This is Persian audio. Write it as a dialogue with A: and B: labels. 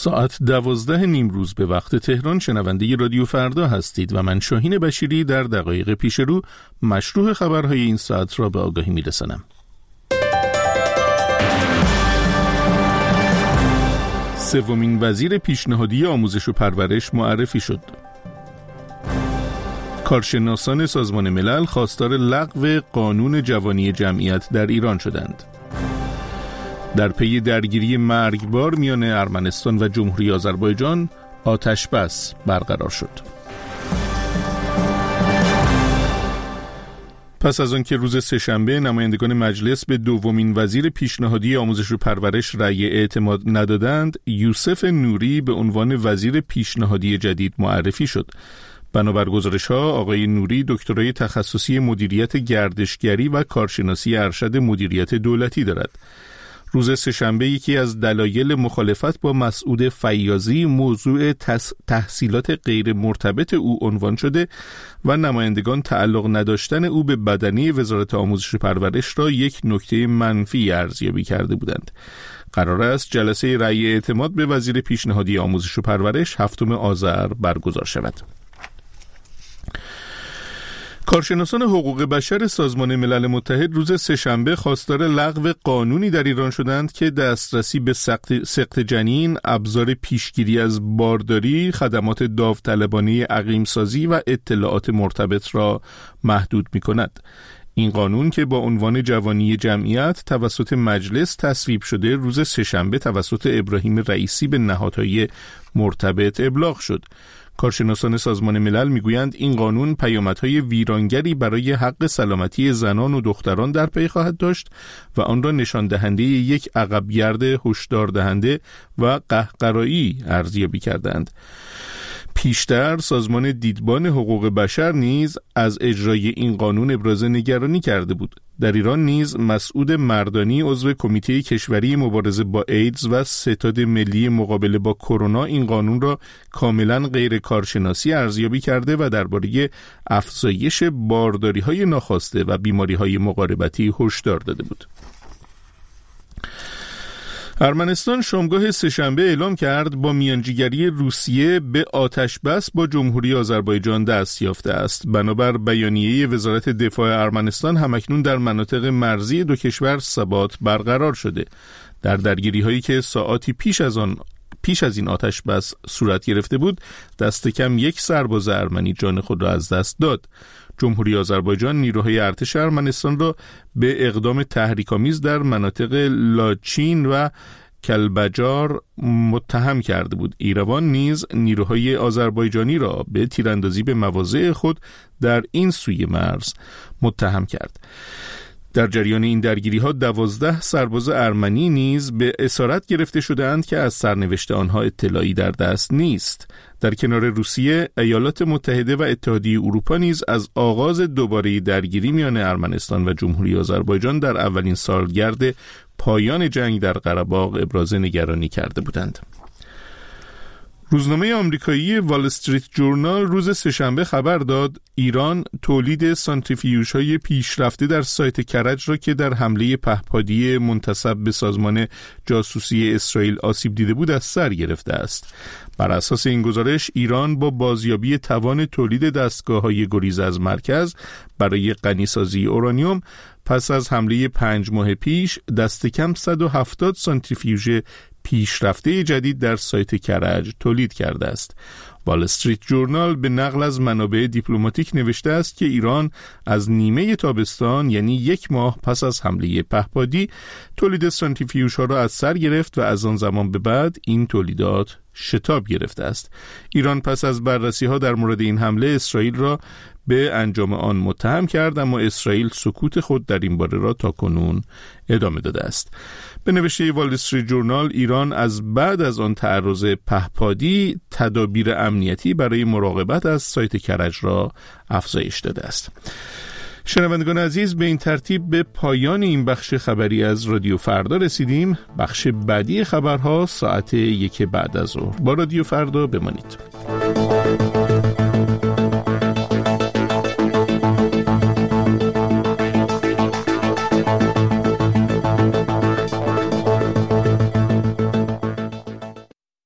A: ساعت 12 نیمروز به وقت تهران شنونده رادیو فردا هستید و من شاهین بشیری در دقایق پیش رو مشروح خبرهای این ساعت را به آگاهی میرسانم. سومین وزیر پیشنهادی آموزش و پرورش معرفی شد. کارشناسان سازمان ملل خواستار لغو قانون جوانی جمعیت در ایران شدند. در پی درگیری مرگبار میان ارمنستان و جمهوری آذربایجان آتش بس برقرار شد. پس از آنکه روز سه‌شنبه نمایندگان مجلس به دومین وزیر پیشنهادی آموزش و پرورش رأی اعتماد ندادند، یوسف نوری به عنوان وزیر پیشنهادی جدید معرفی شد. بنابر گزارش‌ها آقای نوری دکترای تخصصی مدیریت گردشگری و کارشناسی ارشد مدیریت دولتی دارد. روز سه‌شنبه یکی از دلایل مخالفت با مسعود فیاضی موضوع تحصیلات غیر مرتبط او عنوان شده و نمایندگان تعلق نداشتن او به بدنه وزارت آموزش و پرورش را یک نکته منفی ارزیابی کرده بودند. قرار است جلسه رأی اعتماد به وزیر پیشنهادی آموزش و پرورش 7 آذر برگزار شود. کارشناسان حقوق بشر سازمان ملل متحد روز سه‌شنبه خواستار لغو قانونی در ایران شدند که دسترسی به سقط جنین، ابزار پیشگیری از بارداری، خدمات داوطلبانه اقلیم‌سازی و اطلاعات مرتبط را محدود می‌کند. این قانون که با عنوان جوانی جمعیت توسط مجلس تصویب شده، روز سه‌شنبه توسط ابراهیم رئیسی به نهادهای مرتبط ابلاغ شد. کارشناسان سازمان ملل میگویند این قانون پیامدهای ویرانگری برای حق سلامتی زنان و دختران در پی خواهد داشت و آن را نشان دهنده یک عقبگرد هشدار دهنده و قهقرایی ارزیابی کردند. پیشتر سازمان دیدبان حقوق بشر نیز از اجرای این قانون ابراز نگرانی کرده بود. در ایران نیز مسعود مردانی عضو کمیته کشوری مبارزه با ایدز و ستاد ملی مقابله با کرونا این قانون را کاملا غیر کارشناسی ارزیابی کرده و درباره افزایش بارداری‌های ناخواسته و بیماری‌های مقاربتی هشدار داده بود. ارمنستان شامگاه سه‌شنبه اعلام کرد با میانجیگری روسیه به آتش بس با جمهوری آذربایجان دست یافته است. بنابر بیانیه وزارت دفاع ارمنستان همکنون در مناطق مرزی دو کشور ثبات برقرار شده. در درگیری‌هایی که ساعاتی پیش از این آتش بس صورت گرفته بود، دست کم یک سرباز ارمنی جان خود را از دست داد. جمهوری آذربایجان نیروهای ارتش ارمنستان را به اقدام تحریک‌آمیز در مناطق لاچین و کلبجار متهم کرده بود. ایروان نیز نیروهای آذربایجانی را به تیراندازی به مواضع خود در این سوی مرز متهم کرد. در جریان این درگیری‌ها 12 سرباز ارمنی نیز به اسارت گرفته شده‌اند که از سرنوشت آنها اطلاعی در دست نیست. در کنار روسیه، ایالات متحده و اتحادیه اروپا نیز از آغاز دوباره درگیری میان ارمنستان و جمهوری آذربایجان در اولین سالگرد پایان جنگ در قره‌باغ ابراز نگرانی کرده بودند. روزنامه آمریکایی وال استریت جورنال روز سه‌شنبه خبر داد ایران تولید سانتریفیوژهای پیشرفته در سایت کرج را که در حمله پهپادی منتسب به سازمان جاسوسی اسرائیل آسیب دیده بود از سر گرفته است. بر اساس این گزارش ایران با بازیابی توان تولید دستگاه‌های گریز از مرکز برای غنیسازی اورانیوم پس از حمله 5 ماه پیش دست کم 170 سانتریفیوژ پیشرفته جدید در سایت کرج تولید کرده است. وال استریت جورنال به نقل از منابع دیپلماتیک نوشته است که ایران از نیمه تابستان یعنی 1 ماه پس از حمله پهپادی تولید سانتریفیوژها را از سر گرفت و از آن زمان به بعد این تولیدات شتاب گرفته است. ایران پس از بررسی‌ها در مورد این حمله اسرائیل را به انجام آن متهم کرد، اما اسرائیل سکوت خود در این باره را تاکنون ادامه داده است. به نوشته وال استریت جورنال ایران از بعد از آن تعرض پهپادی تدابیر امنیتی برای مراقبت از سایت کرج را افزایش داده است. شنوندگان عزیز، به این ترتیب به پایان این بخش خبری از رادیو فردا رسیدیم. بخش بعدی خبرها ساعت 1 بعد از ظهر. با رادیو فردا بمانید.